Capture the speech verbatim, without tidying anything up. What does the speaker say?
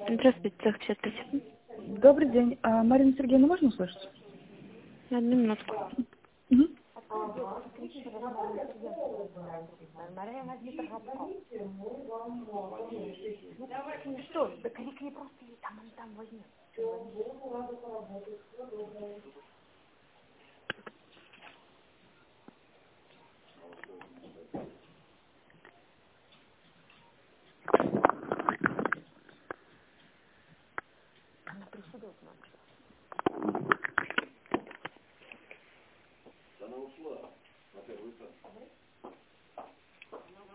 Здравствуйте, цех пятьдесят пять. Добрый день. А Марину Сергеевну можно услышать? Одну минутку. Угу. Ну что, да крикни просто ей, там он там возьмет. Она приседает надо. Она ушла на первый этаж.